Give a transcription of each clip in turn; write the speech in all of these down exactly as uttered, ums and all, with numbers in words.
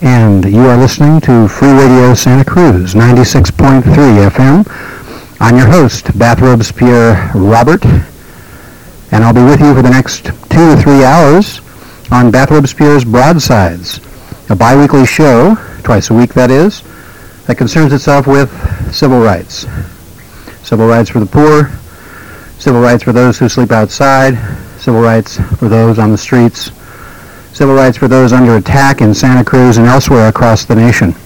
And you are listening to Free Radio Santa Cruz, ninety-six point three F M. I'm your host, Bathrobes Pierre Robert, and I'll be with you for the next two to three hours on Bathrobes Pierre's Broadsides, a bi-weekly show, twice a week that is, that concerns itself with civil rights. Civil rights for the poor, civil rights for those who sleep outside, civil rights for those on the streets, civil rights for those under attack in Santa Cruz and elsewhere across the nation.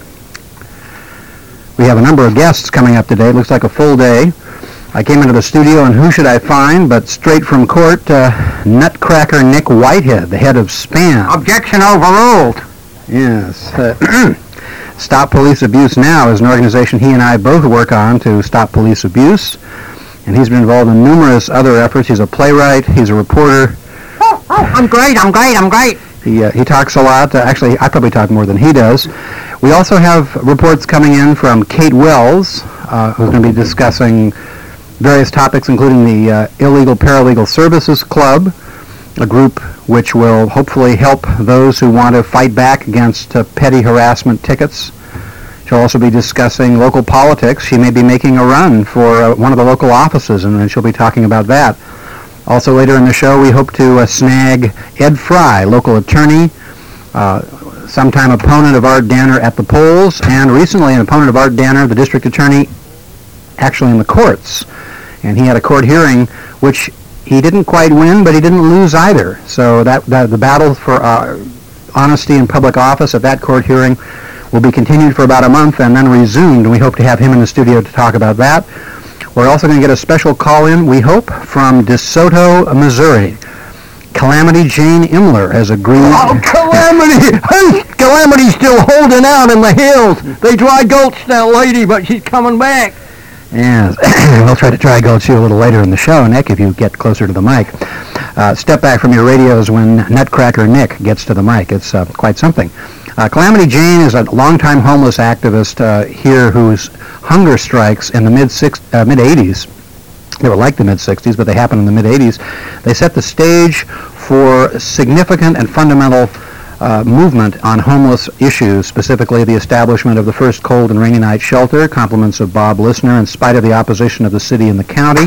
We have a number of guests coming up today. It looks like a full day. I came into the studio, and who should I find but straight from court, uh, Nutcracker Nick Whitehead, the head of SPAN. Objection overruled. Yes. Uh, Stop Police Abuse Now is an organization he and I both work on to stop police abuse, and he's been involved in numerous other efforts. He's a playwright. He's a reporter. Oh, oh, I'm great, I'm great, I'm great. He, uh, he talks a lot. Uh, actually, I probably talk more than he does. We also have reports coming in from Kate Wells, uh, who's going to be discussing various topics, including the uh, Illegal Paralegal Services Club, a group which will hopefully help those who want to fight back against uh, petty harassment tickets. She'll also be discussing local politics. She may be making a run for uh, one of the local offices, and then she'll be talking about that. Also later in the show, we hope to uh, snag Ed Fry, local attorney, uh, sometime opponent of Art Danner at the polls, and recently an opponent of Art Danner, the district attorney, actually in the courts. And he had a court hearing which he didn't quite win, but he didn't lose either. So that, that the battle for uh, honesty in public office at that court hearing will be continued for about a month and then resumed. And we hope to have him in the studio to talk about that. We're also going to get a special call-in, we hope, from DeSoto, Missouri. Calamity Jane Imler has agreed. Oh, Calamity! Hey, Calamity's still holding out in the hills. They dry gulched that lady, but she's coming back. Yes, we'll try to dry gulch you a little later in the show, Nick, if you get closer to the mic. Uh, step back from your radios when Nutcracker Nick gets to the mic. It's uh, quite something. Uh, Calamity Jane is a longtime homeless activist uh, here whose hunger strikes in the mid six, uh, mid-eighties, they were like the mid-sixties, but they happened in the mid-eighties, they set the stage for significant and fundamental uh, movement on homeless issues, specifically the establishment of the first cold and rainy night shelter, compliments of Bob Lissner, in spite of the opposition of the city and the county,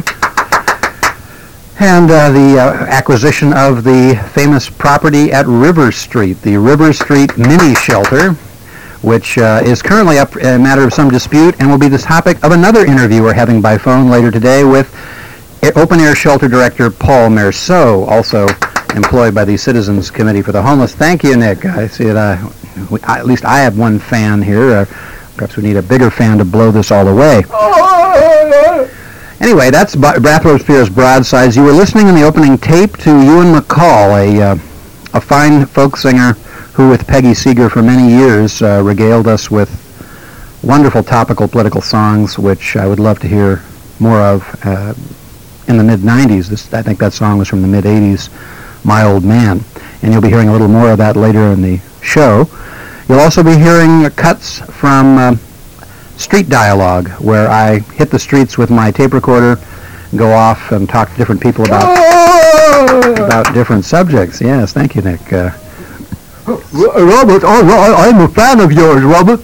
and uh, the uh, acquisition of the famous property at River Street, the River Street Mini Shelter, which uh, is currently up a matter of some dispute and will be the topic of another interview we're having by phone later today with Open Air Shelter Director Paul Merceau, also employed by the Citizens Committee for the Homeless. Thank you, Nick. I see it. Uh, we, I, at least I have one fan here. Uh, perhaps we need a bigger fan to blow this all away. Anyway, that's Bathrobes Pierre's Broadsides. You were listening in the opening tape to Ewan McCall, a, uh, a fine folk singer who, with Peggy Seeger for many years, uh, regaled us with wonderful topical political songs, which I would love to hear more of uh, in the mid nineties. This, I think that song was from the mid-eighties, My Old Man. And you'll be hearing a little more of that later in the show. You'll also be hearing cuts from uh, Street Dialogue, where I hit the streets with my tape recorder, go off and talk to different people about, about different subjects. Yes, thank you, Nick. Uh, Robert, I, I'm a fan of yours, Robert.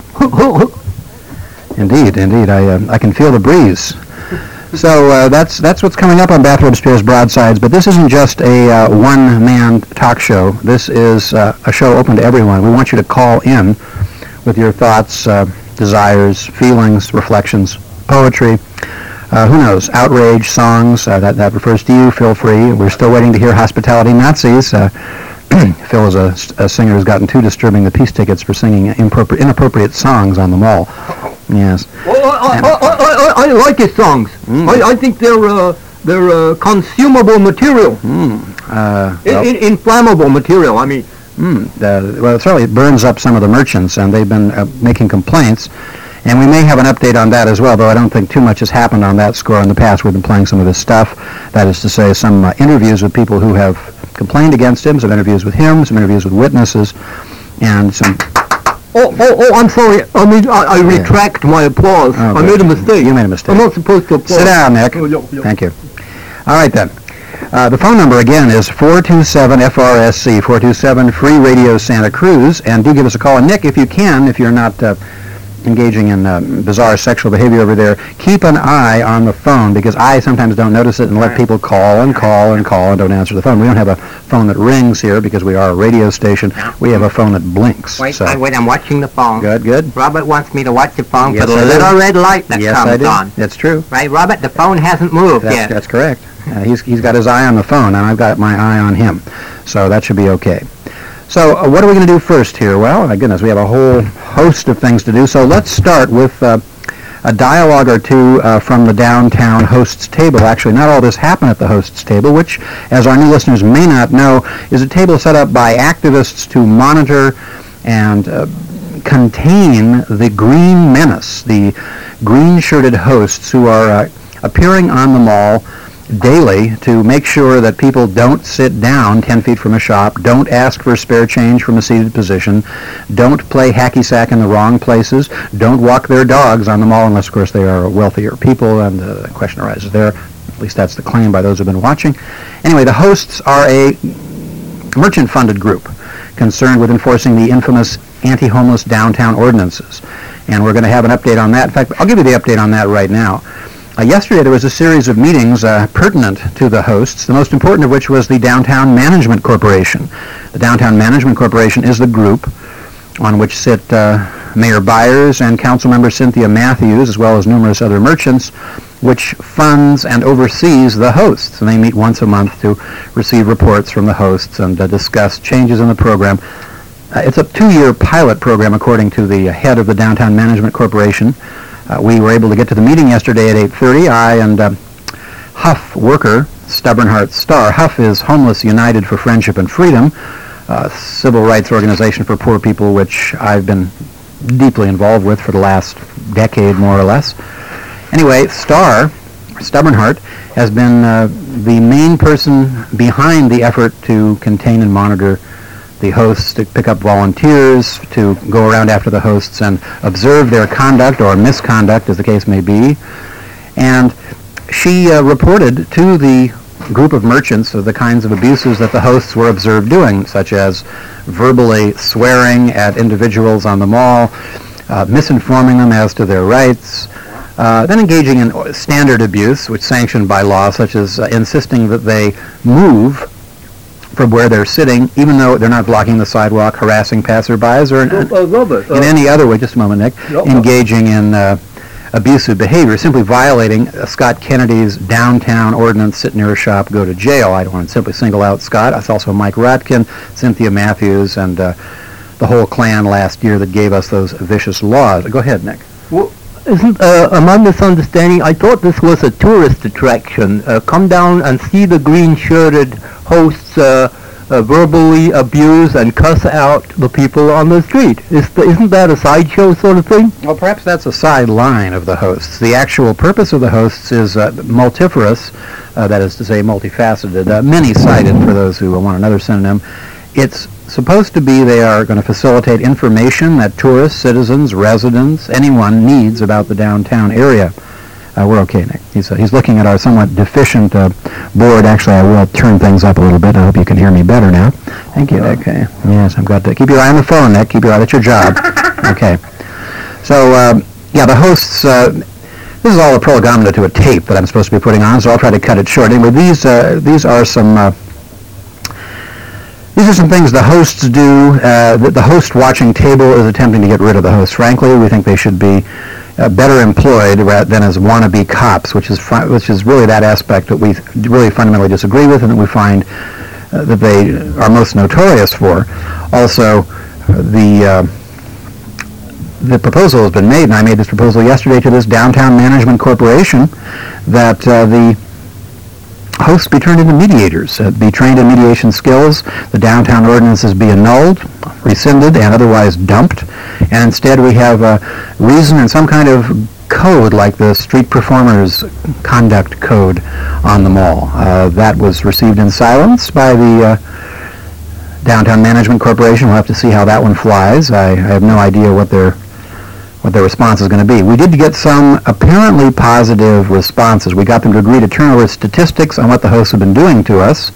Indeed, indeed. I uh, I can feel the breeze. So uh, that's that's what's coming up on Bathrobes Pierre's Broadsides. But this isn't just a uh, one-man talk show. This is uh, a show open to everyone. We want you to call in with your thoughts, uh, desires, feelings, reflections, poetry. Uh, who knows? Outrage, songs. Uh, that that refers to you. Feel free. We're still waiting to hear Hospitality Nazis. Uh, Phil is a, a singer who's gotten too disturbing the peace tickets for singing inappropriate, inappropriate songs on the mall. Yes. Well, I, I, I, I, I like his songs. Mm. I, I think they're uh, they're uh, consumable material. Mm. Uh, well, in, in, inflammable material. I mean. Mm. Uh, well, it certainly burns up some of the merchants, and they've been uh, making complaints. And we may have an update on that as well, though I don't think too much has happened on that score in the past. We've been playing some of his stuff. That is to say, some uh, interviews with people who have complained against him, some interviews with him, some interviews with witnesses, and some... Oh, oh, oh, I'm sorry. I mean, I, I yeah. retract my applause. Oh, I made a mistake. You made a mistake. I'm not supposed to applaud. Sit down, Nick. Oh, yo, yo. Thank you. All right, then. Uh, the phone number, again, is four two seven F R S C, four two seven Free Radio Santa Cruz, and do give us a call. And Nick, if you can, if you're not uh, engaging in uh, bizarre sexual behavior over there, keep an eye on the phone, because I sometimes don't notice it and let people call and call and call and don't answer the phone. We don't have a phone that rings here because we are a radio station. We have a phone that blinks. Wait, so. wait, wait, I'm watching the phone. Good, good. Robert wants me to watch the phone Yes, for the I do. little red light that Yes, comes I do. on. That's true. Right, Robert? The phone hasn't moved That's, yet. that's correct. Uh, he's, he's got his eye on the phone, and I've got my eye on him. So that should be okay. So uh, what are we going to do first here? Well, my goodness, we have a whole host of things to do. So let's start with uh, a dialogue or two uh, from the downtown hosts table. Actually, not all this happened at the hosts table, which, as our new listeners may not know, is a table set up by activists to monitor and uh, contain the green menace, the green-shirted hosts who are uh, appearing on the mall daily to make sure that people don't sit down ten feet from a shop, don't ask for spare change from a seated position, don't play hacky sack in the wrong places, don't walk their dogs on the mall unless, of course, they are wealthier people, and the question arises there. At least that's the claim by those who have been watching. Anyway, the hosts are a merchant-funded group concerned with enforcing the infamous anti-homeless downtown ordinances. And we're going to have an update on that. In fact, I'll give you the update on that right now. Uh, yesterday there was a series of meetings uh, pertinent to the hosts, the most important of which was the Downtown Management Corporation. The Downtown Management Corporation is the group on which sit uh, Mayor Byers and Councilmember Cynthia Matthews, as well as numerous other merchants, which funds and oversees the hosts. And they meet once a month to receive reports from the hosts and uh, discuss changes in the program. Uh, it's a two-year pilot program, according to the head of the Downtown Management Corporation. Uh, we were able to get to the meeting yesterday at eight thirty. I and uh, Huff worker, Stubborn Heart Star. Huff is Homeless United for Friendship and Freedom, a civil rights organization for poor people, which I've been deeply involved with for the last decade, more or less. Anyway, Star, Stubborn Heart, has been uh, the main person behind the effort to contain and monitor the hosts, to pick up volunteers, to go around after the hosts and observe their conduct or misconduct, as the case may be. And she uh, reported to the group of merchants of the kinds of abuses that the hosts were observed doing, such as verbally swearing at individuals on the mall, uh, misinforming them as to their rights, uh, then engaging in standard abuse, which is sanctioned by law, such as uh, insisting that they move from where they're sitting, even though they're not blocking the sidewalk, harassing passerbys, or in, Uh, Robert, uh, in any other way, just a moment, Nick, No, no. engaging in uh, abusive behavior, simply violating uh, Scott Kennedy's downtown ordinance, sit near a shop, go to jail. I don't want to simply single out Scott. It's also Mike Rotkin, Cynthia Matthews, and uh, the whole clan last year that gave us those vicious laws. Go ahead, Nick. Well, isn't, uh, am I misunderstanding? I thought this was a tourist attraction. Uh, come down and see the green-shirted hosts uh, uh, verbally abuse and cuss out the people on the street. Is the, isn't that a sideshow sort of thing? Well, perhaps that's a sideline of the hosts. The actual purpose of the hosts is uh, multifarious, uh, that is to say multifaceted, uh, many-sided for those who want another synonym. It's supposed to be they are going to facilitate information that tourists, citizens, residents, anyone needs about the downtown area. Uh, we're okay, Nick. He's, uh, he's looking at our somewhat deficient uh, board. Actually, I will turn things up a little bit. I hope you can hear me better now. Thank you, Nick. Uh, yes, I've got to keep your eye on the phone, Nick. Keep your eye. That's your job. Okay. So, uh, yeah, the hosts, uh, this is all a prolegomena to a tape that I'm supposed to be putting on, so I'll try to cut it short. Anyway, these, uh, these are some... Uh, These are some things the hosts do. Uh, the, the host watching table is attempting to get rid of the hosts. Frankly, we think they should be uh, better employed rather than as wannabe cops, which is fu- which is really that aspect that we really fundamentally disagree with and that we find uh, that they are most notorious for. Also, the uh, the proposal has been made, and I made this proposal yesterday to this Downtown Management Corporation, that uh, the hosts be turned into mediators, uh, be trained in mediation skills, the downtown ordinances be annulled, rescinded, and otherwise dumped, and instead we have a reason and some kind of code like the Street Performers Conduct Code on the mall. Uh, that was received in silence by the uh, Downtown Management Corporation. We'll have to see how that one flies. I, I have no idea what their what their response is going to be. We did get some apparently positive responses. We got them to agree to turn over statistics on what the hosts have been doing to us.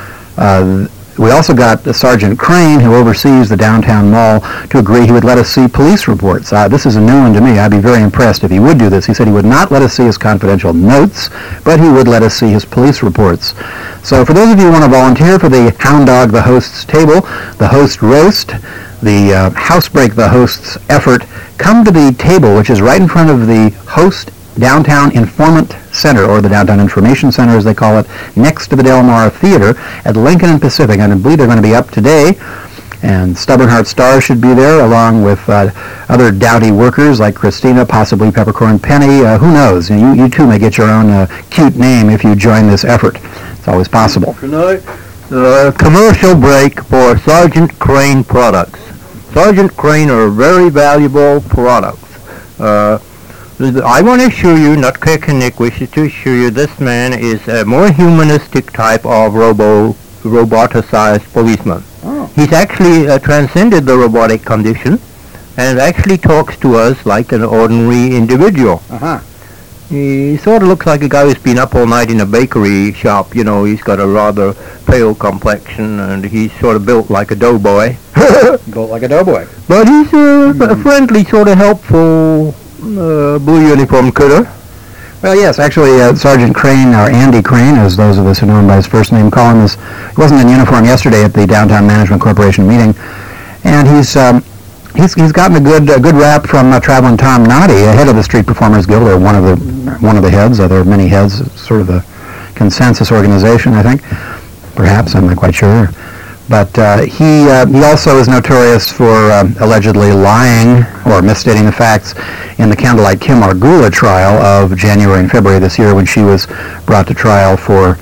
Uh, we also got Sergeant Crane, who oversees the downtown mall, to agree he would let us see police reports. Uh, this is a new one to me. I'd be very impressed if he would do this. He said he would not let us see his confidential notes, but he would let us see his police reports. So for those of you who want to volunteer for the Hound Dog the Host's table, the Host Roast, the uh, Housebreak the Host's effort, come to the table, which is right in front of the Host Downtown Informant Center, or the Downtown Information Center as they call it, next to the Del Mar Theater at Lincoln and Pacific. And I believe they're going to be up today. And Stubborn Heart Star should be there, along with uh, other Dowdy workers like Christina, possibly Peppercorn Penny. Uh, who knows? You, you too may get your own uh, cute name if you join this effort. It's always possible. Tonight, uh, commercial break for Sergeant Crane products. Sergeant Crane are very valuable products. Uh, I want to assure you, Nutcracker Nick wishes to assure you, this man is a more humanistic type of robo, roboticized policeman. Oh. He's actually uh, transcended the robotic condition and actually talks to us like an ordinary individual. Uh-huh. He sort of looks like a guy who's been up all night in a bakery shop. You know, he's got a rather pale complexion and he's sort of built like a doughboy. Built like a doughboy. But he's uh, a friendly, sort of helpful uh, blue uniform critter. Well, yes, actually, uh, Sergeant Crane, or Andy Crane, as those of us who know him by his first name call him, is, he wasn't in uniform yesterday at the Downtown Management Corporation meeting, and he's um, he's he's gotten a good a good rap from uh, Traveling Tom Noddy, head of the Street Performers Guild, or one of the one of the heads. Uh, there are many heads. It's sort of the consensus organization, I think. Perhaps, I'm not quite sure. But uh, he uh, he also is notorious for uh, allegedly lying or misstating the facts in the Candlelight Kim Argula trial of January and February this year, when she was brought to trial for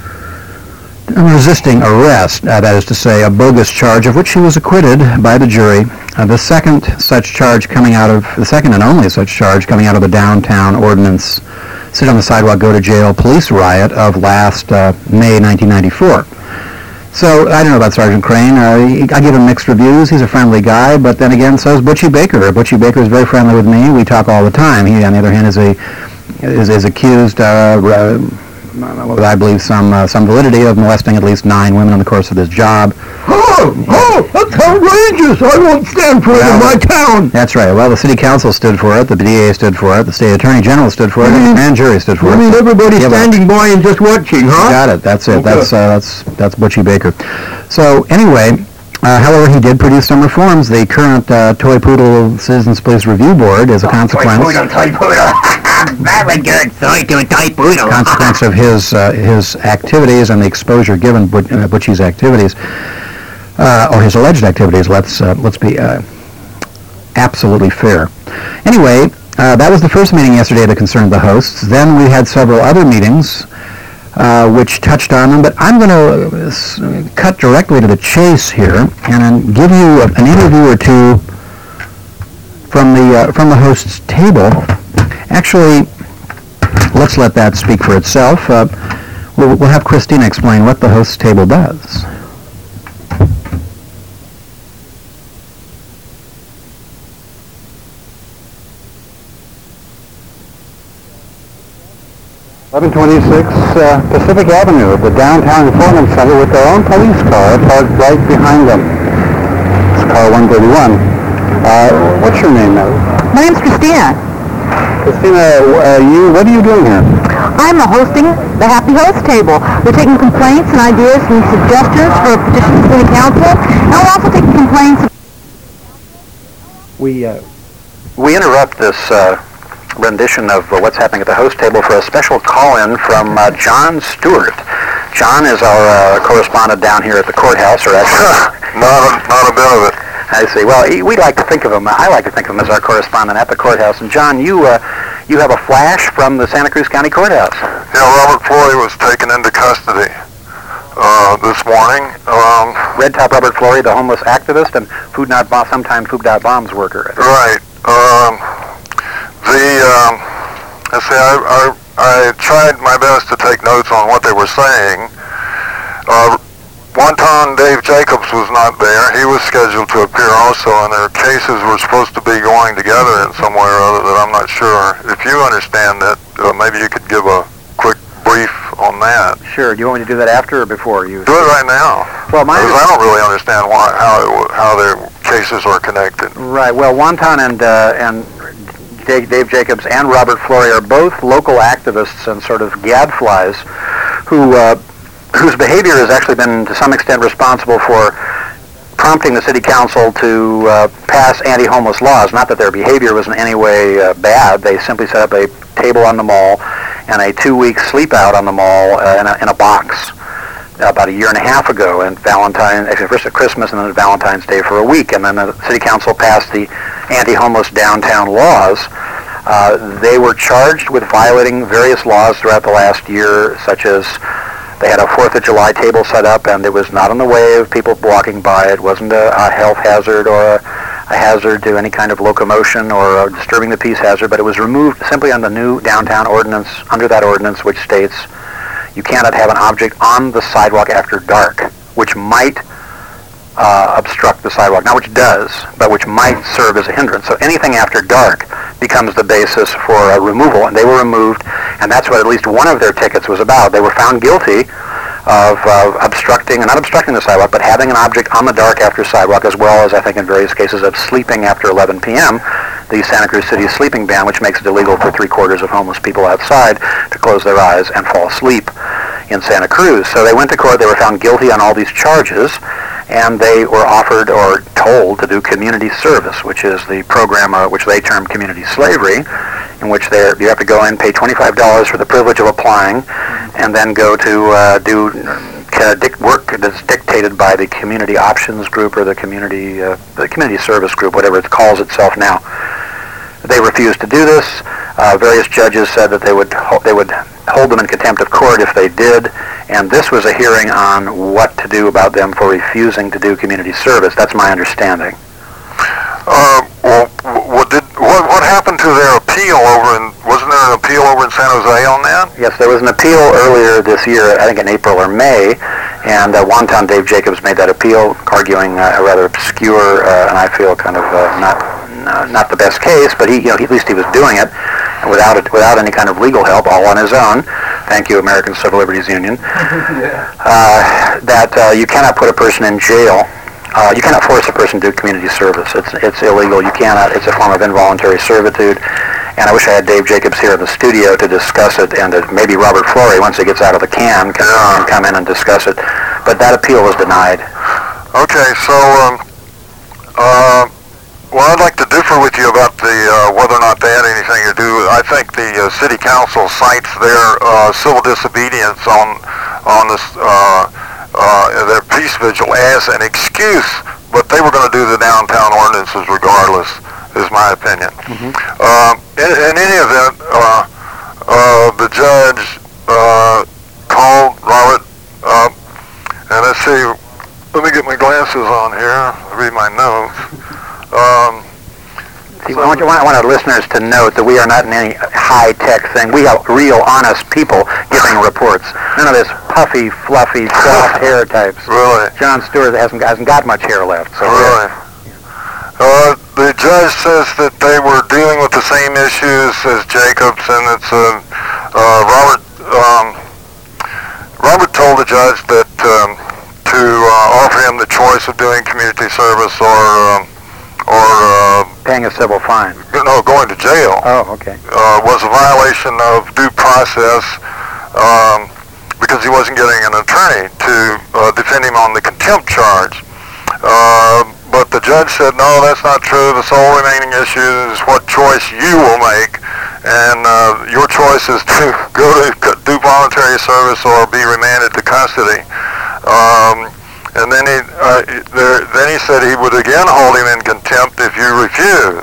resisting arrest. Uh, that is to say, a bogus charge of which she was acquitted by the jury. Uh, the second such charge coming out of the second and only such charge coming out of the downtown ordinance, sit on the sidewalk, go to jail police riot of last uh, May nineteen ninety-four. So, I don't know about Sergeant Crane. Uh, I give him mixed reviews. He's a friendly guy, but then again, so is Butchie Baker. Butchie Baker is very friendly with me. We talk all the time. He, on the other hand, is a is, is accused, uh, uh, with, I believe, some uh, some validity of molesting at least nine women in the course of his job. Oh, oh, that's outrageous! I won't stand for it in my town! That's right. Well, the city council stood for it, the D A stood for it, the state attorney general stood for it, You and mean- the grand jury stood for I it. mean, everybody's Yeah, but- standing by and just watching, huh? Got it. That's it. Okay. That's uh, that's that's Butchie Baker. So anyway, uh, however, he did produce some reforms. The current uh, Toy Poodle Citizens Police Review Board, as a consequence toy poodle. Very good, soy to a toy poodle. consequence of his uh, his activities and the exposure given But- uh, Butchie's activities, uh, or his alleged activities. Let's uh, let's be uh, absolutely fair. Anyway, uh, that was the first meeting yesterday that concerned the hosts. Then we had several other meetings uh, which touched on them, but I'm going to uh, s- cut directly to the chase here and then give you a, an interview or two from the uh, from the hosts' table. Actually, let's let that speak for itself. Uh, we'll, we'll have Christina explain what the hosts' table does. eleven twenty-six uh, Pacific Avenue, the Downtown Informant Center, with their own police car parked right behind them. It's car one thirty-one. Uh, what's your name now? My name's Christina. Christina, uh, you, what are you doing here? I'm hosting the Happy Host Table. We're taking complaints and ideas and suggestions for a petition to City Council, and we're also taking complaints. We uh, we interrupt this uh, rendition of uh, what's happening at the host table for a special call-in from uh, John Stewart. John is our uh, correspondent down here at the courthouse, or actually, Not a, not a bit of it. I see. Well, he, we like to think of him. I like to think of him as our correspondent at the courthouse. And John, you uh, you have a flash from the Santa Cruz County Courthouse. Yeah, Robert Flory was taken into custody uh, this morning. Um, Red Top Robert Flory, the homeless activist and Food Not Bomb, sometime Food Not Bombs worker. right. Um, the um, let's see. I, I I tried my best to take notes on what they were saying. Uh, Wonton Dave Jacobs was not there. He was scheduled to appear also, and their cases were supposed to be going together in some way or other that I'm not sure. If you understand that, uh, maybe you could give a quick brief on that. Sure. Do you want me to do that after or before you? Do it right now. Well, my Because I don't really understand why, how, it, how their cases are connected. Right. Well, Wonton and uh, and Dave, Dave Jacobs and Robert Flory are both local activists and sort of gadflies who uh, whose behavior has actually been to some extent responsible for prompting the city council to uh, pass anti-homeless laws. Not that their behavior was in any way uh, bad. They simply set up a table on the mall and a two-week sleep out on the mall uh, in, a, in a box about a year and a half ago, and Valentine, actually first at Christmas and then Valentine's Day for a week, and then the city council passed the anti-homeless downtown laws. Uh, they were charged with violating various laws throughout the last year, such as they had a fourth of July table set up, and it was not in the way of people walking by. It wasn't a, a health hazard or a, a hazard to any kind of locomotion or a disturbing the peace hazard, but it was removed simply on the new downtown ordinance, under that ordinance, which states you cannot have an object on the sidewalk after dark, which might uh, obstruct the sidewalk. Not which does, but which might serve as a hindrance. So anything after dark becomes the basis for a removal, and they were removed, and that's what at least one of their tickets was about. They were found guilty of uh, obstructing, not obstructing the sidewalk, but having an object on the dark after sidewalk, as well as, I think, in various cases of sleeping after eleven p.m., the Santa Cruz City sleeping ban, which makes it illegal for three-quarters of homeless people outside to close their eyes and fall asleep in Santa Cruz. So they went to court, they were found guilty on all these charges, and they were offered or told to do community service, which is the program uh, which they term community slavery, in which they you have to go in, pay twenty-five dollars for the privilege of applying, and then go to uh, do uh, dic- work that's dictated by the community options group or the community uh, the community service group, whatever it calls itself now. They refused to do this. Uh, various judges said that they would ho- they would hold them in contempt of court if they did, and this was a hearing on what to do about them for refusing to do community service. That's my understanding. Uh, well, what did what, what happened to their appeal over in? Wasn't there an appeal over in San Jose on that? Yes, there was an appeal earlier this year, I think in April or May, and uh, Wonton Dave Jacobs made that appeal, arguing uh, a rather obscure uh, and I feel kind of uh, not uh, not the best case, but he, you know, he, at least he was doing it without it, without any kind of legal help, all on his own. Thank you, American Civil Liberties Union. yeah. uh, that uh, you cannot put a person in jail. Uh, you cannot force a person to do community service. It's it's illegal. You cannot. It's a form of involuntary servitude. And I wish I had Dave Jacobs here in the studio to discuss it, and that maybe Robert Flory, once he gets out of the can, can, yeah. can come in and discuss it. But that appeal was denied. Okay, so um, uh, well, I'd like to differ with you about the uh, whether or not they had anything to do. I think the uh, city council cites their uh, civil disobedience on on this. Uh, Uh, their peace vigil as an excuse, but they were going to do the downtown ordinances regardless, is my opinion. Mm-hmm. Uh, in, in any event, uh, uh, the judge uh, called Robert up, and let's see, let me get my glasses on here, read my notes. Um, See, I want, you, I want our listeners to note that we are not in any high-tech thing. We are real, honest people giving reports. None of this puffy, fluffy, soft hair types. Really? John Stewart hasn't, hasn't got much hair left. So really? Uh, the judge says that they were dealing with the same issues as Jacobs, and it's uh, uh, Robert. Um, Robert told the judge that um, to uh, offer him the choice of doing community service or um, or uh, paying a civil fine. No, going to jail. Oh, okay. Uh, was a violation of due process um, because he wasn't getting an attorney to uh, defend him on the contempt charge. Uh, but the judge said, no, that's not true. The sole remaining issue is what choice you will make, and uh, your choice is to go to do voluntary service or be remanded to custody. Um, And then he, uh, there, then he said he would again hold him in contempt if you refuse.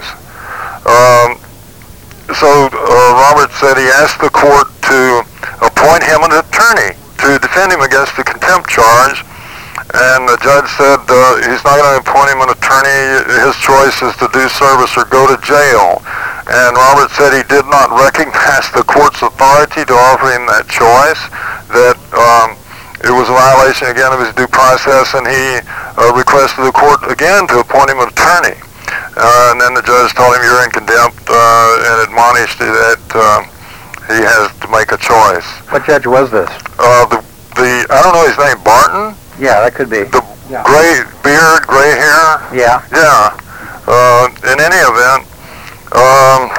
Um, so uh, Robert said he asked the court to appoint him an attorney to defend him against the contempt charge. And the judge said uh, he's not going to appoint him an attorney. His choice is to do service or go to jail. And Robert said he did not recognize the court's authority to offer him that choice. That um, it was a violation again of his due process, and he uh, requested the court again to appoint him an attorney. Uh, and then the judge told him, you're in contempt, uh, and admonished that uh, he has to make a choice. What judge was this? Uh, the, the, I don't know his name, Barton? Yeah, that could be. The Yeah. gray beard, gray hair? Yeah. Yeah. Uh, in any event, um,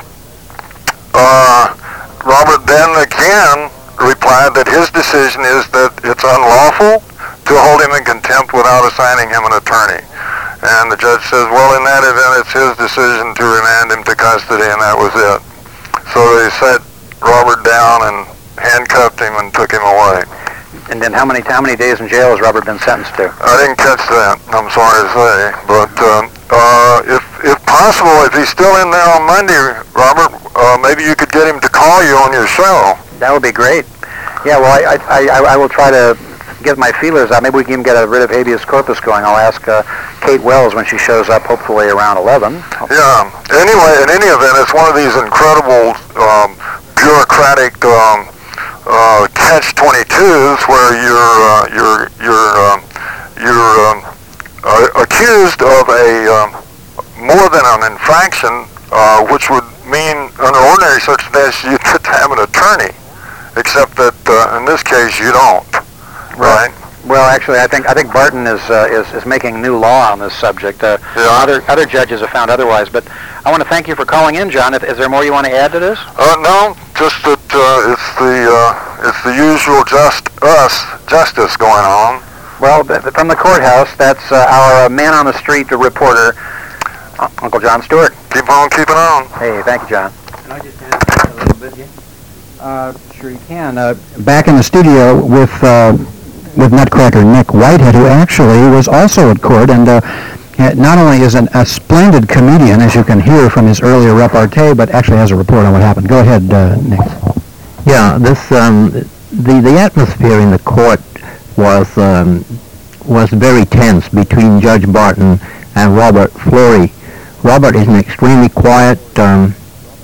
uh, Robert then again replied that his decision is that it's unlawful to hold him in contempt without assigning him an attorney. And the judge says, well, in that event, it's his decision to remand him to custody, and that was it. So they set Robert down and handcuffed him and took him away. And then how many how many days in jail has Robert been sentenced to? I didn't catch that, I'm sorry to say. But uh, uh, if, if possible, if he's still in there on Monday, Robert, uh, maybe you could get him to call you on your show. That would be great. Yeah, well, I I, I, I will try to get my feelers out. Maybe we can get a writ of habeas corpus going. I'll ask uh, Kate Wells when she shows up, hopefully around eleven. Yeah. Anyway, in any event, it's one of these incredible um, bureaucratic um, uh, catch twenty-twos where you're uh, you're you're um, you're um, uh, accused of a um, more than an infraction, uh, which would mean under ordinary circumstances you could have an attorney, except that uh, in this case you don't. Right. Well, actually, I think I think Barton is uh, is is making new law on this subject. Uh, Yeah. Other other judges have found otherwise. But I want to thank you for calling in, John. If, is there more you want to add to this? Uh, no, just that uh, it's the uh, it's the usual just us justice going on. Well, th- from the courthouse, that's uh, our uh, man on the street reporter, uh, Uncle John Stewart. Keep on keeping on. Hey, thank you, John. Can I just add a little bit here? Uh, sure you can. Uh, back in the studio with uh, with Nutcracker Nick Whitehead, who actually was also at court, and uh, not only is an, a splendid comedian, as you can hear from his earlier repartee, but actually has a report on what happened. Go ahead, uh, Nick. Yeah, this um, the the atmosphere in the court was um, was very tense between Judge Barton and Robert Fleury. Robert is an extremely quiet, um,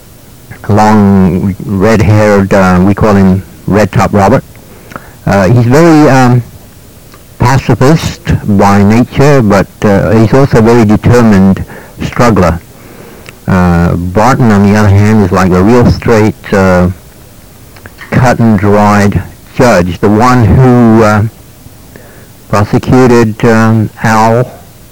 long, red-haired. Uh, we call him Red Top Robert. Uh, he's very um, pacifist by nature, but uh, he's also a very determined struggler. Uh, Barton, on the other hand, is like a real straight, uh, cut and dried judge, the one who uh, prosecuted um, Al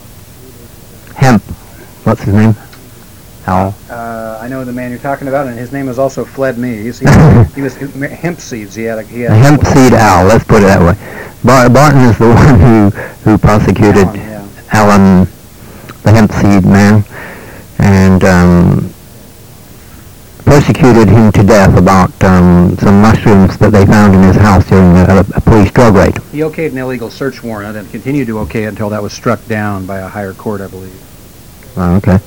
Hemp. What's his name? Al. Uh, I know the man you're talking about, and his name is also Fled Me. He's, he, he was hemp seeds. He had a, he had The hemp seed Al, let's put it that way. Bar- Barton is the one who, who prosecuted Alan, yeah. Alan, the hemp seed man, and um, persecuted him to death about um, some mushrooms that they found in his house during a, a police drug raid. He okayed an illegal search warrant and continued to okay it until that was struck down by a higher court, I believe. Oh, okay.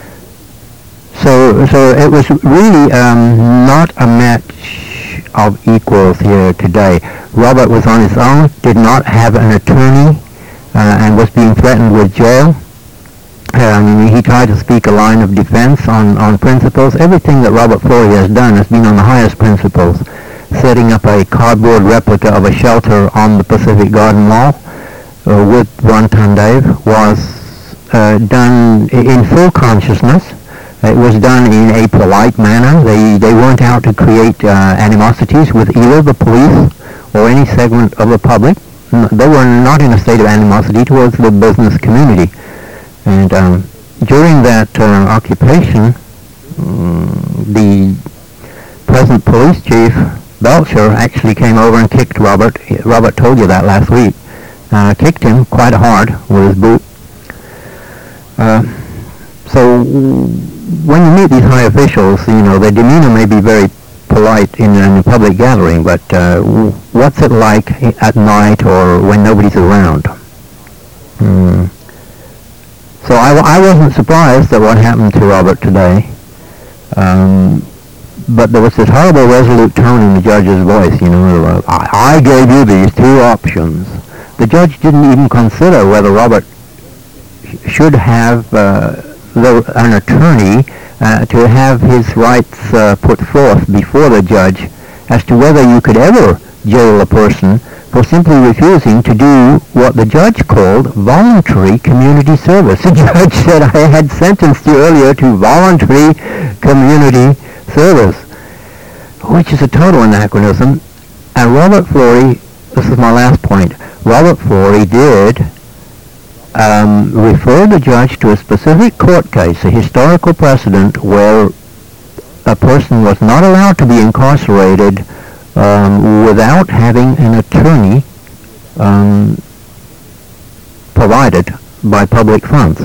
So, so it was really um, not a match of equals here today. Robert was on his own, did not have an attorney, uh, and was being threatened with jail. Um, he tried to speak a line of defense on, on principles. Everything that Robert Fleury has done has been on the highest principles. Setting up a cardboard replica of a shelter on the Pacific Garden Mall uh, with Ron Dave was uh, done in full consciousness. It was done in a polite manner. They they weren't out to create uh, animosities with either the police or any segment of the public. N- They were not in a state of animosity towards the business community. And um, during that uh, occupation, um, the present police chief, Belcher, actually came over and kicked Robert. Robert told you that last week. Uh, kicked him quite hard with his boot. Uh, so when you meet these high officials, you know, their demeanor may be very polite in, in a public gathering, but uh, w- what's it like at night or when nobody's around? Mm. So I, w- I wasn't surprised at what happened to Robert today, um, but there was this horrible resolute tone in the judge's voice, you know, uh, I, I gave you these two options. The judge didn't even consider whether Robert sh- should have uh, the, an attorney uh, to have his rights uh, put forth before the judge as to whether you could ever jail a person for simply refusing to do what the judge called voluntary community service. The judge said I had sentenced you earlier to voluntary community service, which is a total anachronism. And Robert Flory, this is my last point, Robert Flory did um, refer the judge to a specific court case, a historical precedent where a person was not allowed to be incarcerated um, without having an attorney um, provided by public funds.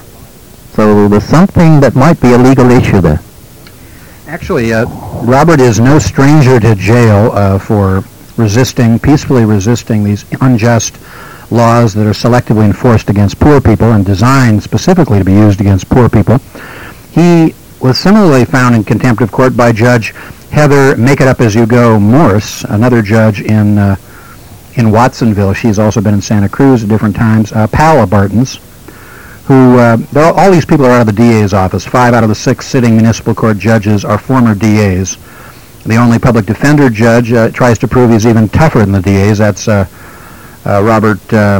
So there's something that might be a legal issue there. Actually, uh, Robert is no stranger to jail uh, for resisting, peacefully resisting these unjust laws that are selectively enforced against poor people and designed specifically to be used against poor people. He was similarly found in contempt of court by Judge Heather Make-It-Up-As-You-Go Morse, another judge in uh, in Watsonville. She's also been in Santa Cruz at different times. Uh, pal of Barton's, who, uh, all, all these people are out of the D A's office. Five out of the six sitting municipal court judges are former D A's. The only public defender judge uh, tries to prove he's even tougher than the D A's. That's uh, uh, Robert uh,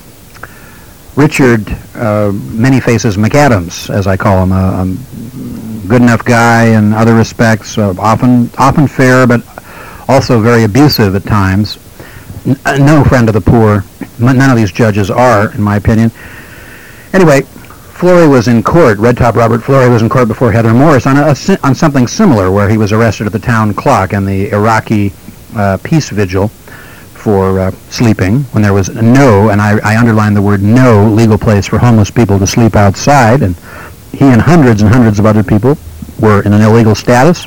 Richard uh, Many Faces McAdams, as I call him. A, a good enough guy in other respects, uh, often often fair, but also very abusive at times. N- no friend of the poor. None of these judges are, in my opinion. Anyway, Flory was in court, Red Top Robert Flory was in court before Heather Morris on, a, on something similar, where he was arrested at the town clock and the Iraqi uh, peace vigil for uh, sleeping, when there was no, and I, I underline the word no, legal place for homeless people to sleep outside, and he and hundreds and hundreds of other people were in an illegal status.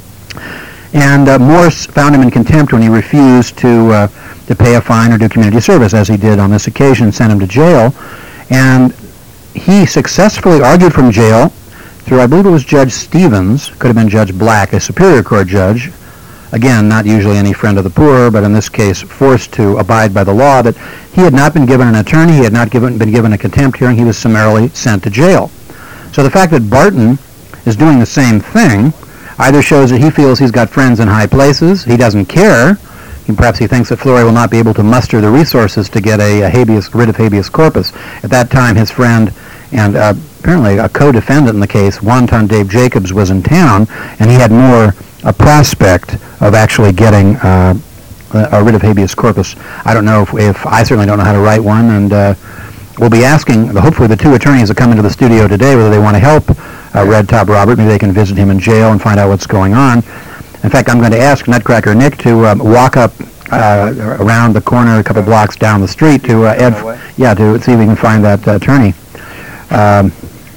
And uh, Morse found him in contempt when he refused to uh, to pay a fine or do community service, as he did on this occasion, sent him to jail. And he successfully argued from jail through, I believe it was Judge Stevens, could have been Judge Black, a Superior Court judge, again, not usually any friend of the poor, but in this case forced to abide by the law, that he had not been given an attorney, he had not given, been given a contempt hearing, he was summarily sent to jail. So the fact that Barton is doing the same thing either shows that he feels he's got friends in high places, he doesn't care, he, perhaps he thinks that Flory will not be able to muster the resources to get a, a habeas, writ of habeas corpus. At that time, his friend and uh, apparently a co-defendant in the case, Wanton Dave Jacobs, was in town, and he had more a prospect of actually getting uh, a, a writ of habeas corpus. I don't know if, if I certainly don't know how to write one, and uh, we'll be asking, hopefully the two attorneys that come into the studio today, whether they want to help uh, Red Top Robert. Maybe they can visit him in jail and find out what's going on. In fact, I'm going to ask Nutcracker Nick to um, walk up uh, around the corner a couple blocks down the street to uh, Ed, yeah, to see if we can find that uh, attorney. Um,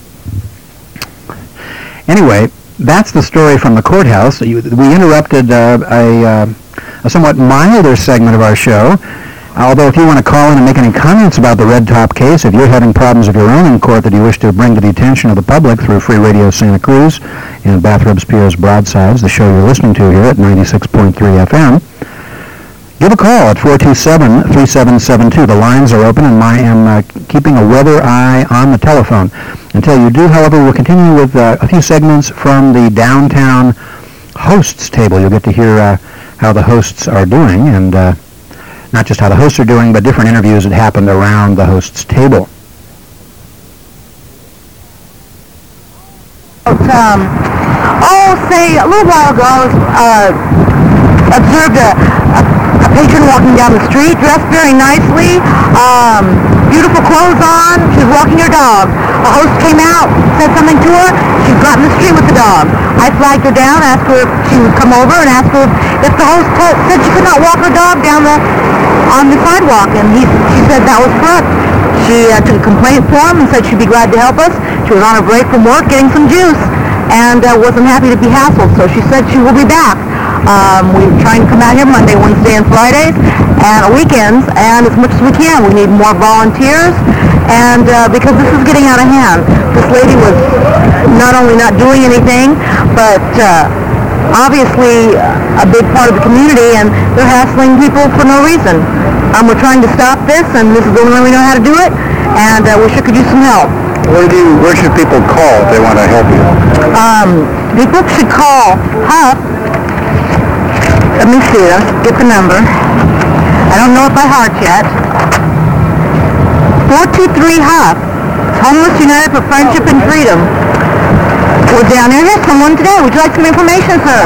anyway, that's the story from the courthouse. You, we interrupted uh, a, uh, a somewhat milder segment of our show. Although if you want to call in and make any comments about the Red Top case, if you're having problems of your own in court that you wish to bring to the attention of the public through Free Radio Santa Cruz and Bathrobes Pierre's Broadsides, the show you're listening to here at ninety-six point three F M, give a call at four two seven, three seven seven two. The lines are open, and I am uh, keeping a weather eye on the telephone. Until you do, however, we'll continue with uh, a few segments from the downtown hosts table. You'll get to hear uh, how the hosts are doing, and uh, not just how the hosts are doing, but different interviews that happened around the hosts table. Um, oh, say, a little while ago, I was, uh, observed a, a, a patron walking down the street, dressed very nicely, um, beautiful clothes on. She was walking her dog. A host came out, said something to her. She got in the street with the dog. I flagged her down, asked her if she would come over, and asked her if the host t- said she could not walk her dog down the on the sidewalk, and he, she said that was correct. She uh, took a complaint form and said she'd be glad to help us. She was on a break from work getting some juice and uh, wasn't happy to be hassled, so she said she will be back. Um, we're trying to come out here Monday, Wednesday, and Fridays, and weekends, and as much as we can. We need more volunteers, and uh, because this is getting out of hand. This lady was not only not doing anything, but uh, obviously a big part of the community, and they're hassling people for no reason. Um, we're trying to stop this, and this is the only way we know how to do it, and uh, we sure could use some help. Where do you, where should people call if they want to help you? Um, people should call Huff. Let me see, let's get the number. I don't know it by heart yet. four two three Huff. Homeless United for Friendship and Freedom. We're down here. Here's someone today. Would you like some information, sir?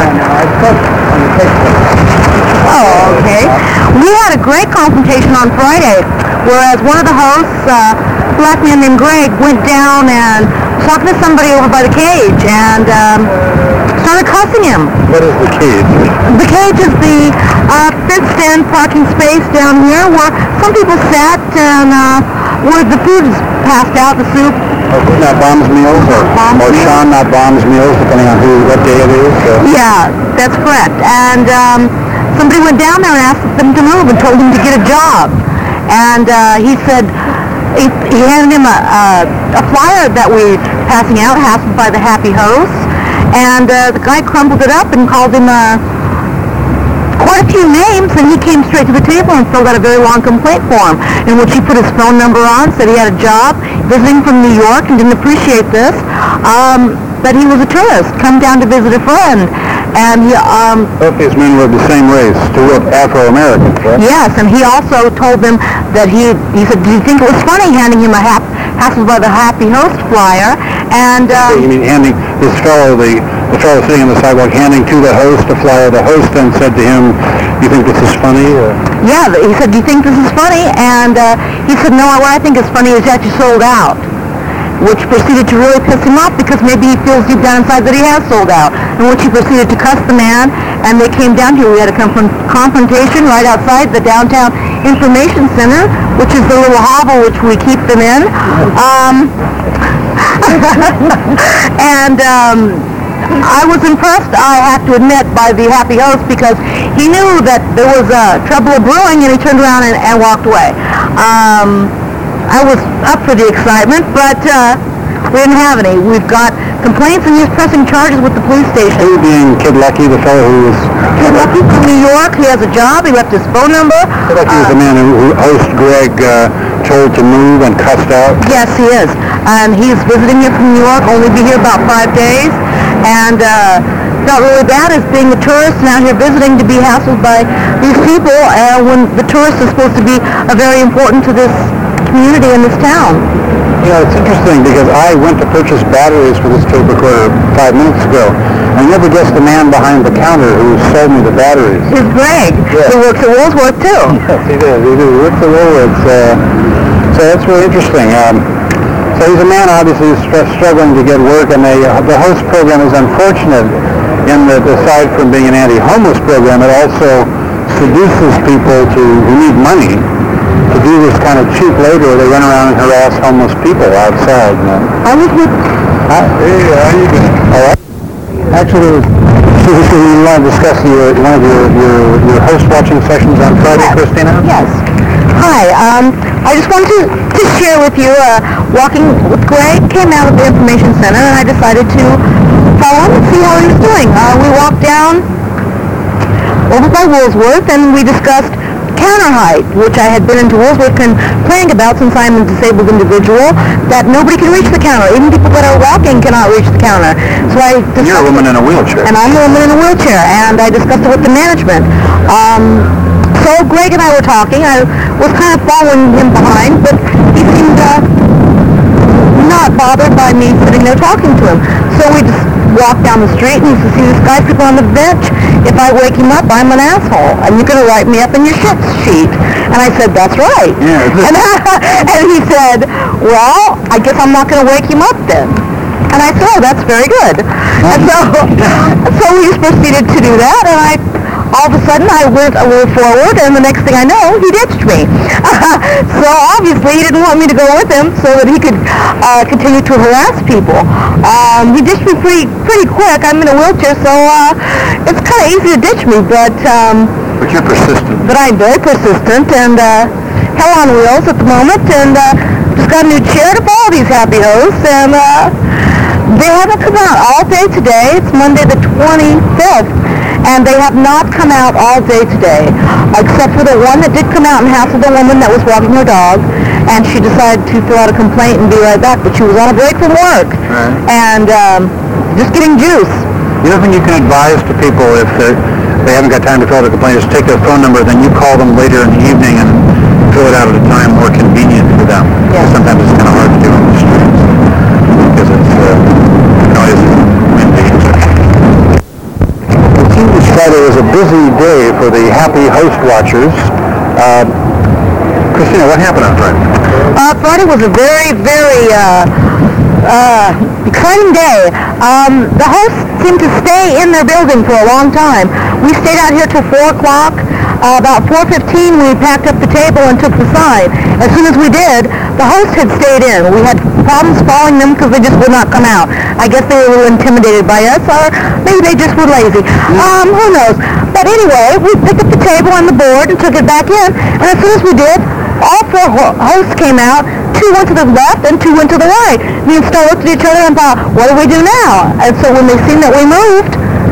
Oh, okay. We had a great confrontation on Friday, whereas one of the hosts, uh, a black man named Greg, went down and was talking to somebody over by the cage and um, started cussing him. What is the cage? The cage is the uh, fenced-in parking space down here where some people sat and uh, where the food is passed out, the soup. Oh, not Bombs Meals, or, Bombs or Meals? Sean, not Bombs Meals, depending on who, what day it is. So. Yeah, that's correct. And um, somebody went down there and asked them to move and told him to get a job. And uh, he said, he, he handed him a, a, a flyer that we were passing out, hassled by the Happy Hosts. And uh, the guy crumpled it up and called him uh, quite a few names, and he came straight to the table and filled out a very long complaint form in which he put his phone number on, said he had a job, visiting from New York, and didn't appreciate this, um, that he was a tourist, come down to visit a friend. And he, um... Both these men were of the same race, two Afro-Americans, right? Yes, and he also told them that he, he said, do you think it was funny handing him a hap, hassled by the Happy Host flyer? And, um... You mean handing this fellow, the, the fellow sitting on the sidewalk, handing to the host a flyer. The host then said to him, you think this is funny? Or? Yeah, he said, do you think this is funny? And uh, he said, no, what I think is funny is that you sold out. Which proceeded to really piss him off because maybe he feels deep down inside that he has sold out. In which he proceeded to cuss the man, and they came down here. We had a confront- confrontation right outside the downtown information center, which is the little hovel which we keep them in. Um, and um, I was impressed, I have to admit, by the Happy Host because he knew that there was uh, trouble brewing, and he turned around and, and walked away. Um, I was up for the excitement, but uh, we didn't have any. We've got complaints, and he's pressing charges with the police station. Who being Kid Lucky, the fellow who was... Kid Lucky from New York. He has a job. He left his phone number. Kid Lucky was the man who, who host Greg uh, told to move and cussed out. Yes, he is. And he's visiting here from New York, only be here about five days. And uh, felt really bad as being a tourist and out here visiting to be hassled by these people uh, when the tourist is supposed to be uh, very important to this community in this town. You know, it's interesting because I went to purchase batteries for this tape recorder five minutes ago. I never guessed the man behind the counter who sold me the batteries. Here's Greg, Yeah. who works at Woolworth too. Yes, he did. He did. He works at Woolworths. Uh, so that's really interesting. Um, so he's a man obviously who's str- struggling to get work, and they, uh, the host program is unfortunate in that aside from being an anti-homeless program, it also seduces people to who need money to do this kind of cheap labor where they run around and harass homeless people outside. You know? I was with... Hi, hey, how are you doing? All right. Actually, so, so you want to discuss your, one of your, your, your host watching sessions on Friday, Yes. Christina? Yes. Hi, um, I just wanted to, to share with you, uh, walking with Greg, came out of the information center, and I decided to follow him and see how he was doing. Uh, we walked down over by Woolsworth, and we discussed counter height, which I had been into Woolsworth complaining about since I'm a disabled individual, that nobody can reach the counter. Even people that are walking cannot reach the counter. So I discussed You're a woman in a wheelchair. and I'm a woman in a wheelchair, and I discussed it with the management. Um, so Greg and I were talking. I was kind of following him behind, but he seemed uh, not bothered by me sitting there talking to him. So we just walked down the street, and he says, see this guy sleeping on the bench? If I wake him up, I'm an asshole, and you're going to write me up in your shit sheet. And I said, that's right. Yeah, and, and he said, well, I guess I'm not going to wake him up then. And I said, oh, that's very good. And so, so we just proceeded to do that, and I, all of a sudden, I went a little forward, and the next thing I know, he ditched me. So obviously, he didn't want me to go with him so that he could uh, continue to harass people. Um, he ditched me pretty, pretty quick. I'm in a wheelchair, so uh, it's kind of easy to ditch me, but um, But you're persistent. but I'm very persistent and uh, hell on wheels at the moment, and uh, just got a new chair to follow these Happy Hosts, and uh, they haven't come out all day today. It's Monday the twenty-fifth, and they have not come out all day today, except for the one that did come out and hassled the woman that was walking her dog, and she decided to fill out a complaint and be right back, but she was on a break from work, Right. and um, just getting juice. You know, when you can advise to people if they're, they haven't got time to fill out a complaint, just take their phone number, then you call them later in the evening and fill it out at a time more convenient for them. Yeah. Sometimes it's kind of hard to do on the streets because it's uh, noisy, windy. It seems Friday was a busy day for the Happy Host Watchers. Uh, Christina, what happened on Friday? Uh, Friday was a very, very uh, uh, exciting day. Um, the hosts seemed to stay in their building for a long time. We stayed out here till four o'clock. Uh, about four fifteen, we packed up the table and took the sign. As soon as we did, the hosts had stayed in. We had problems following them because they just would not come out. I guess they were a little intimidated by us, or maybe they just were lazy. Um, who knows? But anyway, we picked up the table and the board and took it back in. And as soon as we did, all four ho- hosts came out. Two went to the left and two went to the right. Me and Star looked at each other and thought, what do we do now? And so when they seen that we moved,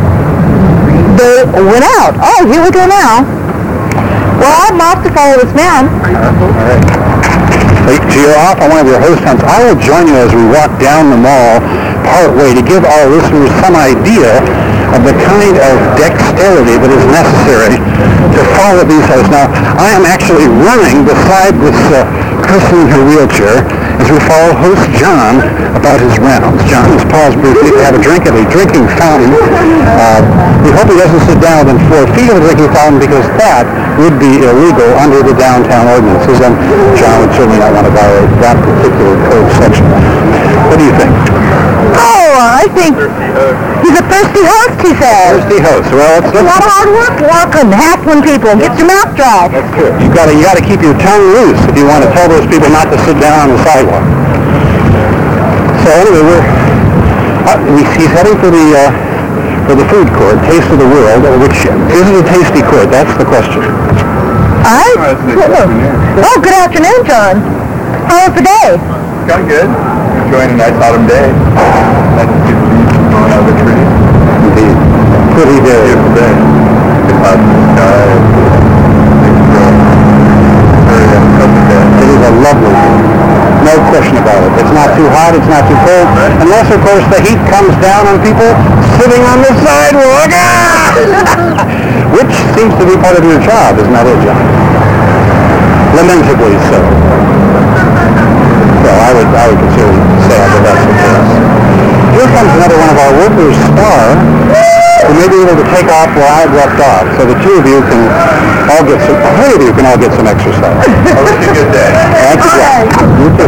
they went out. Oh, here we go now. Well, I'm off to follow this man. All right. Hey, so you're off on one of your host hunts. I will join you as we walk down the mall part way to give our listeners some idea of the kind of dexterity that is necessary to follow these hosts. Now, I am actually running beside this uh, person in her wheelchair as we follow host John about his rounds. John has paused briefly to have a drink at a drinking fountain. Uh, we hope he doesn't sit down within four feet of the drinking fountain because that would be illegal under the downtown ordinances, and John would certainly not want to violate that particular code section. What do you think? Oh, I think he's a thirsty host, he says. Thirsty host. Well, it's A lot of hard work working, hassling people, get your mouth dry. That's true. You got to you got to keep your tongue loose if you want to tell those people not to sit down on the sidewalk. So anyway, we're uh, we, he's heading for the uh, for the food court, Taste of the World, which is it a tasty court? That's the question. All right. Oh, good afternoon, John. How was the day? Kind of good. Enjoying a nice autumn day. Nice to see the leaves blowing out of the trees. Indeed. Pretty day. Beautiful day. Good clouds in the sky. Things growing. Very uncovered day. It is a lovely day. No question about it. It's not too hot, it's not too cold, unless, of course, the heat comes down on people sitting on the sidewalk, which seems to be part of your job, isn't that it, John? Lamentably so. Well, I would, I would consider sad that that's the case. Here comes another one of our workers, Star, who may be able to take off where I've left off, so the two of you can all get some, three of you can all get some exercise. I wish you a good day. Thanks, John. You too.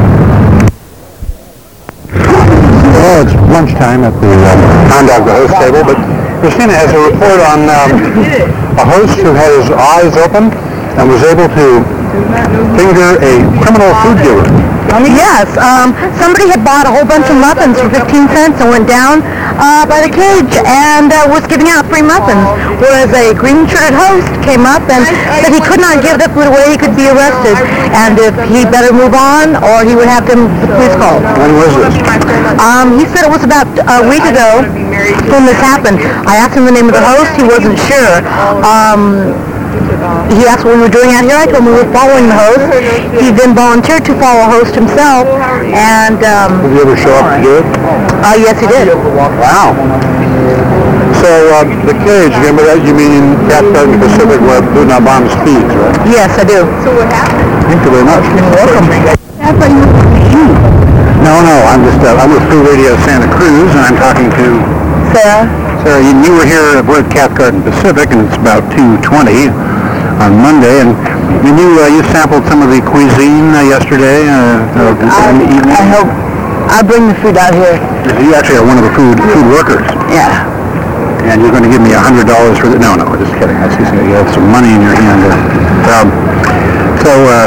Well, it's lunchtime at the um, Hound Dog the Host table, but Christina has a report on um, a host who had his eyes open and was able to finger a criminal food dealer. Yes, um, somebody had bought a whole bunch of muffins for fifteen cents and went down uh, by the cage and uh, was giving out free muffins, whereas a green-shirted host came up and said he could not give it away, he could be arrested, and if he better move on or he would have to the police called. When was this? Um, he said it was about a week ago when this happened. I asked him the name of the host, he wasn't sure. Um, He asked what we were doing out here. I told him we were following the host. He then volunteered to follow a host himself, and um, Did you ever show up to do it? uh, yes, he did. Wow. So uh, the cage, again, by that you mean Cat Garden Pacific where Budna Bombs feeds, right? Yes, I do. Thank you very much. You're welcome. No, no, I'm just, uh, I'm with Free Radio Santa Cruz, and I'm talking to Sarah? Sarah. You, you were here, we're at Cat Garden Pacific, and it's about two twenty on Monday, and you uh, you sampled some of the cuisine uh, yesterday, uh, uh, in the evening. I hope I bring the food out here. You actually are one of the food food workers, Yeah. and you're going to give me a hundred dollars for the. No, no, just kidding. I see you have some money in your hand. Uh, um, so, uh,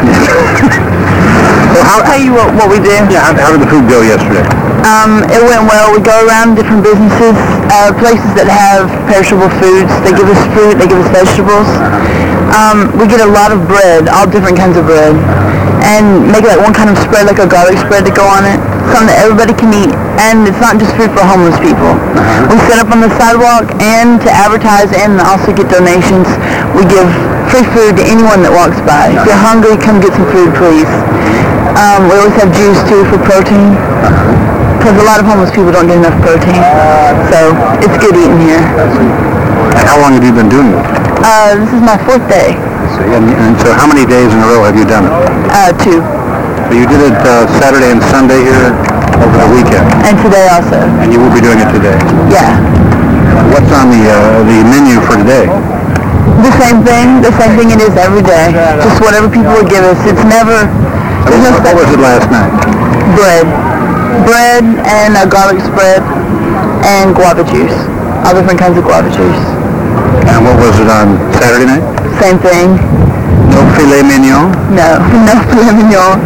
so how? I'll tell you what, what we do. Yeah, how, how did the food go yesterday? Um, it went well. We go around different businesses, uh, places that have perishable foods. They give us fruit, they give us vegetables. Um, we get a lot of bread, all different kinds of bread, and make like one kind of spread, like a garlic spread to go on it, something that everybody can eat. And it's not just food for homeless people. Uh-huh. We set up on the sidewalk and to advertise and also get donations. We give free food to anyone that walks by. If you're hungry, come get some food, please. Um, we always have juice too for protein. Because a lot of homeless people don't get enough protein. So it's good eating here. How long have you been doing it? Uh, this is my fourth day. So, and, and so how many days in a row have you done it? Uh, two. So you did it uh, Saturday and Sunday here over the weekend, And today also. and you will be doing it today. Yeah. What's on the uh, the menu for today? The same thing, the same thing it is every day. Just whatever people would give us. It's never, there's no What was it last night? bread. Bread and a garlic spread and guava juice. All different kinds of guava juice. And what was it on Saturday night? Same thing. No filet mignon? No, no filet mignon.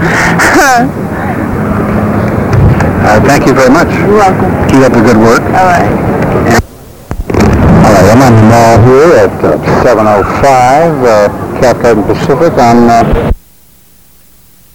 Uh, thank you very much. You're welcome. Keep up the good work. All right. All right, I'm on the mall here at uh, seven oh five uh, Cap Garden Pacific on uh,